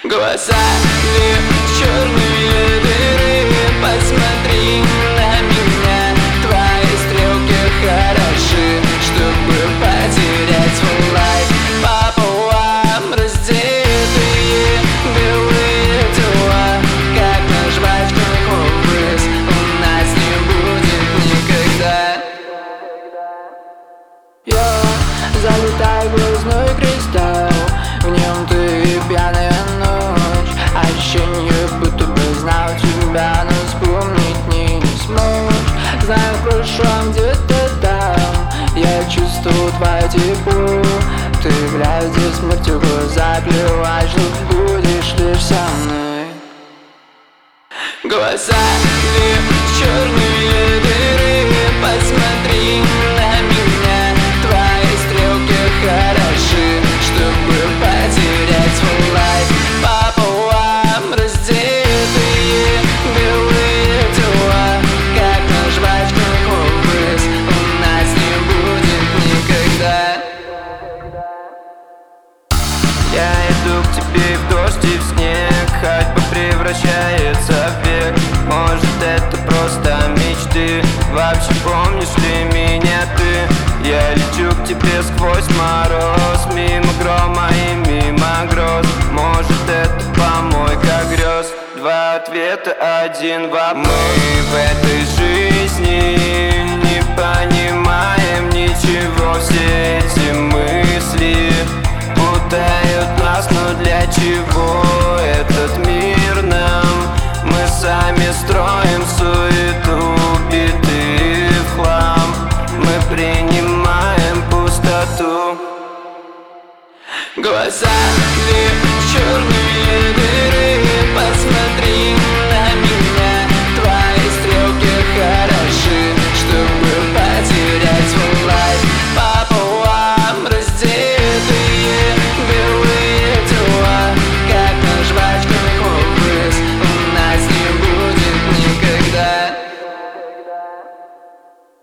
Глаза лишь черные дыры. Посмотри на меня, твои стрелки хороши, чтобы потерять свой лайф. Пополам раздетые белые тела, как на жвачках образ, у нас не будет никогда. Я залетаю в глазной кристалл, в нем ты пьяная ночь. Ощущение, будто бы знал тебя, но вспомнить не сможешь. Знаю, в прошлом где-то там я чувствую твое тепло. Ты глядя смертью в глаза плевать, что будешь лишь со мной. Глаза лишь черные дыры. Посмотри на меня, твои стрелки хороши, чтобы потерять свой лайф. Пополам раздетые белые тела, как на жвачках образ, у нас не будет никогда. Я иду к тебе в дождь и в снег, ходьба превращается в бег. Может, это просто мечты, вообще помнишь ли меня ты? Я лечу к тебе сквозь мороз, мимо грома и мимо гроз. Может, это помойка грез, два ответа, один вопрос. Мы в этой жизни не понимаем ничего, все эти мысли путают нас, но для чего этот мир нам? Мы сами строим суету, биты в хлам. Мы принимаем пустоту. Глаза лишь черные дыры. Посмотри